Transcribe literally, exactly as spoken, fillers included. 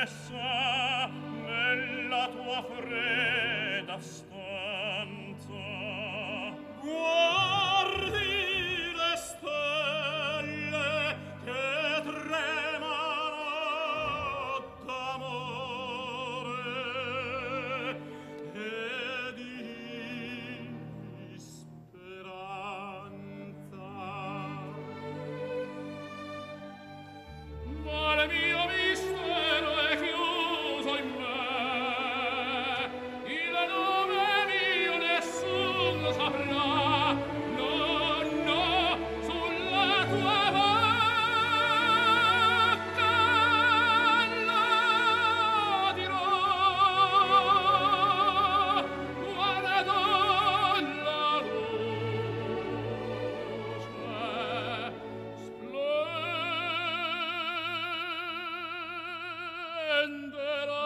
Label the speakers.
Speaker 1: stessa nella tua fredda stanza guardi le stelle che tremano d'amore e di speranza. Ma il mio mistero è chiuso in me, il nome mio nessuno saprà, no, no, sulla tua bocca lo dirò. Guarda la luce splenderà.